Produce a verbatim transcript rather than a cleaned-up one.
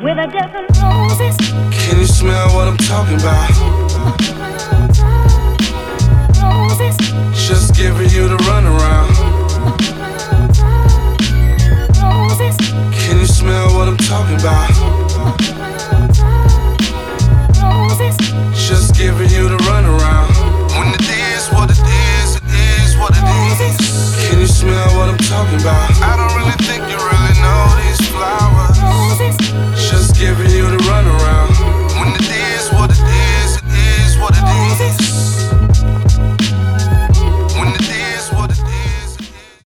with a dozen roses. Can you smell what I'm talking about? Roses. Just giving you the runaround. Roses. Can you smell what I'm talking about? Roses. Just giving you the runaround. When it is what it is, it is what it is. Can you smell what I'm talking about? I don't really think you really know these flowers.